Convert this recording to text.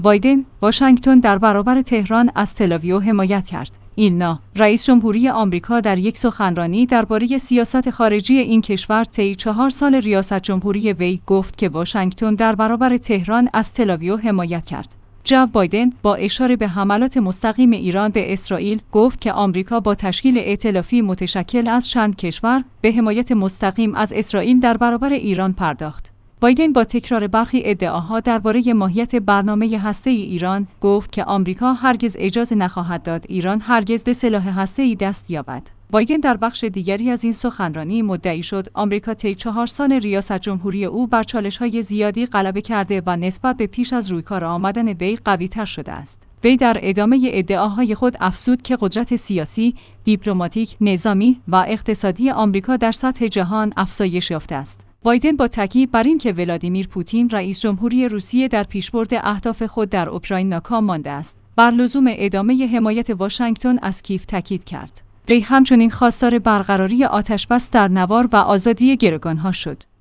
بایدن واشنگتن در برابر تهران از تل‌آویو حمایت کرد. ایلنا رئیس جمهوری آمریکا در یک سخنرانی درباره سیاست خارجی این کشور طی 4 سال ریاست جمهوری وی گفت که واشنگتن در برابر تهران از تل‌آویو حمایت کرد. جو بایدن با اشاره به حملات مستقیم ایران به اسرائیل گفت که آمریکا با تشکیل ائتلافی متشکل از چند کشور به حمایت مستقیم از اسرائیل در برابر ایران پرداخت. بایدن با تکرار برخی ادعاها درباره ماهیت برنامه هسته‌ای ایران گفت که آمریکا هرگز اجازه نخواهد داد ایران هرگز به سلاح هسته‌ای دست یابد. بایدن در بخش دیگری از این سخنرانی مدعی شد آمریکا طی 4 سال ریاست جمهوری او بر چالش‌های زیادی غلبه کرده و نسبت به پیش از رویکار آمدن وی قوی‌تر شده است. وی در ادامه ادعاهای خود افزود که قدرت سیاسی، دیپلماتیک، نظامی و اقتصادی آمریکا در سطح جهان افزایش یافته است. بایدن با تاکید بر اینکه ولادیمیر پوتین رئیس جمهوری روسیه در پیشبرد اهداف خود در اوکراین ناکام مانده است، بر لزوم ادامه حمایت واشنگتن از کیف تاکید کرد. وی همچنین خواستار برقراری آتش‌بس در نوار و آزادی گروگان‌ها شد.